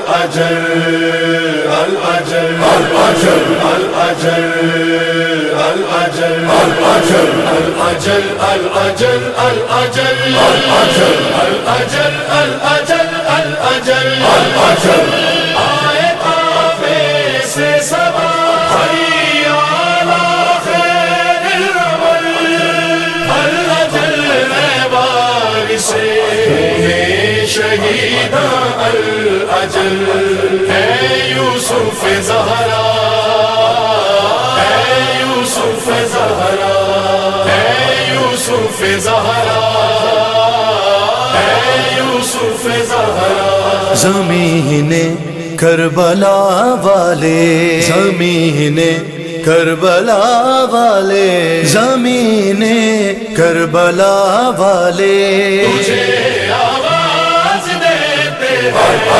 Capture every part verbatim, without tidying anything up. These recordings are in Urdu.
الأجل الأجل الأجل الأجل الأجل الأجل الأجل الأجل الأجل الأجل الأجل الأجل الأجل الأجل آئے کعبے سے صبا حی علی خیر العمل الأجل ہے وارث شہیداں الأجل ہے یوسف زہرا ہے یوسف زہرا ہے یوسف زہرا ہے یوسف زہرا زمین کربلا والے زمین کربلا والے زمین کربلا والے تجھے آواز دیتے ہیں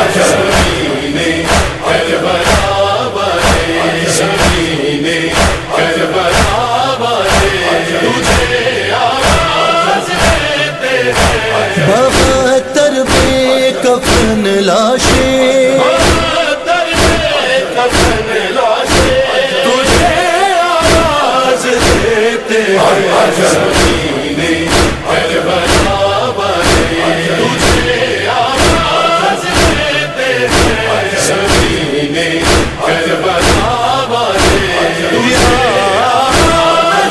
زمین کربلا والے زمین کربلا والے تجھے آواز دیتے ہیں بہتر بے کفن لاشیں بہتر بے کفن لاشیں تجھے آواز دیتے ہیں زمین کربلا والے تجھے آواز دیتے ہیں زمین کربلا والے تجھے آواز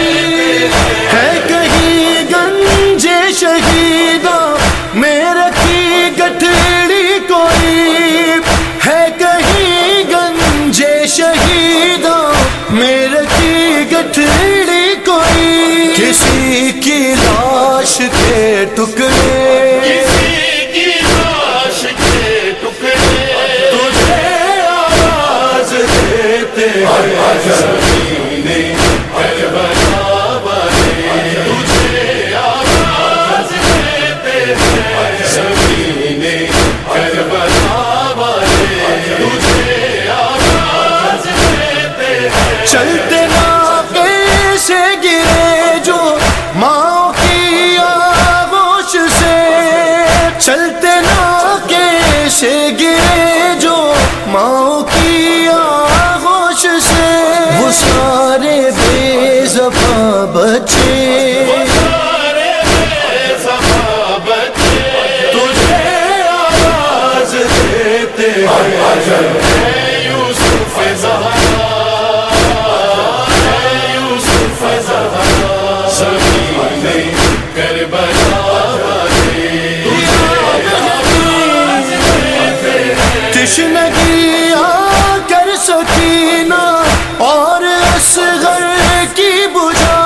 ہے کہیں گنج شہیداں میں رکھی گٹھڑی کوئی ہے کہیں گنج شہیداں میں رکھی گٹھڑی کوئی کسی کی لاش کے ٹکڑے کسی کی لاش کے ٹکڑے تجھے آواز دیتے ہیں زمین کربلا والے تجھے آواز دیتے ہیں زمین کربلا والے تجھے آواز دیتے ہیں چلتے ناقے سے گرے جو ماں کی آغوش سے چلتے ناقے سے گرے جو ماں کی آغوش سے وہ سارے بے زباں بچے سارے بے زباں بچے تجھے آواز دیتے ہیں ہے یوسف زہرا ہے یوسف زہرا زمین کربلا والے تجھے آواز دیتے ہیں تشنگی آ کر سکینہ اور اصغر کی بجھا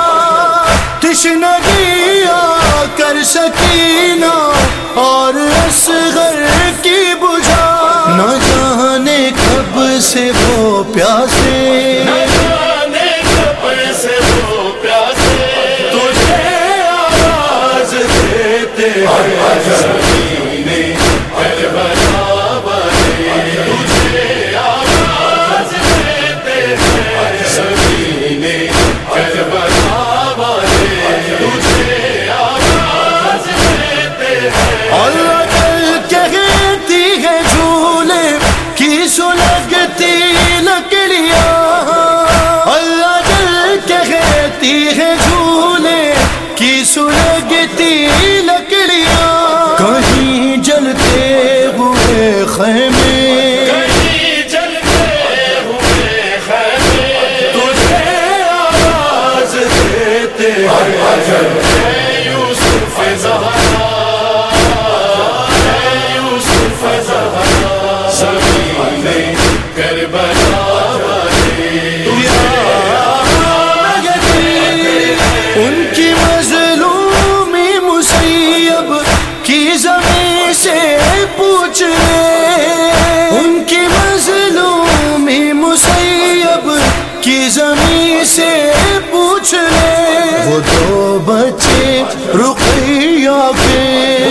تشنگی آ کر سکینہ اور اصغر کی بجھا نہ جانے کب سے وہ پیاسے نہ جانے کب سے وہ پیاسے تجھے آواز دیتے ہیں زمین کربلا والے تجھے آواز دیتے ہیں زمین کربلا والے تجھے آواز دیتے ہیں اللہ کل کہتی ہے جھولے کی سلگتی لکڑیاں اللہ کل کہتی ہے جھولے کی سلگتی لکڑیاں کہیں جلتے ہوئے خیمے کہیں جلتے ہوئے خیمے تجھے آواز دیتے ہیں ہے یوسف زہرا ہے یوسف زہرا زمین کربلا والے تجھے آواز ان کی مظلومی مسیب کی زمین سے پوچھ لے ان کی مظلومی مسیب کی زمین سے پوچھ لے وہ دو بچے رقیہ کے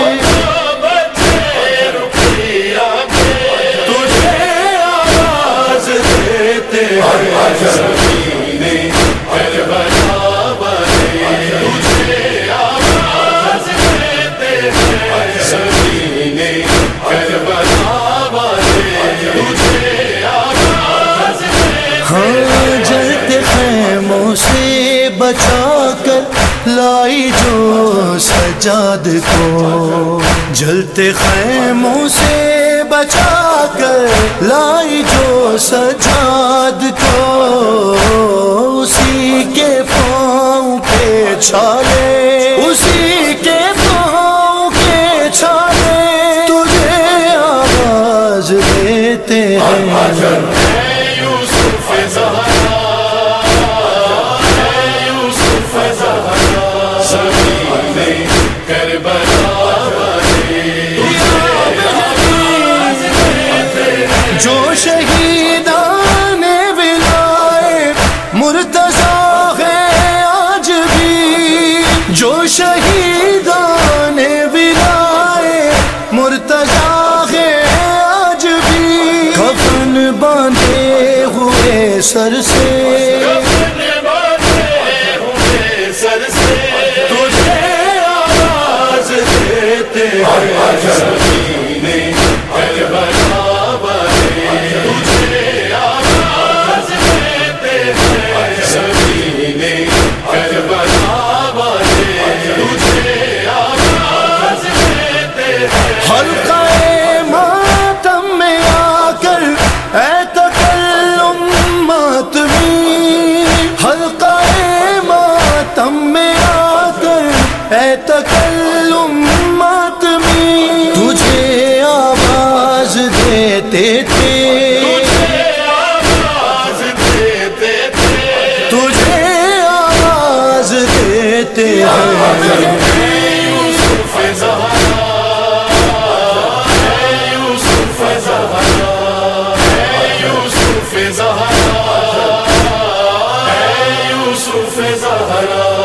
بچے رقیہ کے تجھے آواز دیتے ہیں زمین کربلا والے تجھے آواز دیتے ہیں زمین کربلا والے لائی جو سجاد کو، جلتے خیموں سے بچا کر لائی جو سجاد کو، اسی کے پاؤں کے چھالے، اسی کے پاؤں کے چھالے تجھے آواز دیتے ہیں۔ جو شہیدان ولائے مرتضیٰ ہے آج بھی، جو شہیدان ولائے مرتضیٰ ہے آج بھی، کفن باندھے ہوئے سر سے، تجھے آواز دیتے ہیں۔ حلقہ ماتم میں آ کر اے تکلم ماتمی، حلقہ ماتم میں آ کر اے تکلم ماتمی، تجھے آواز دیتے تھے، تجھے آواز دیتے ہیں۔ زہرا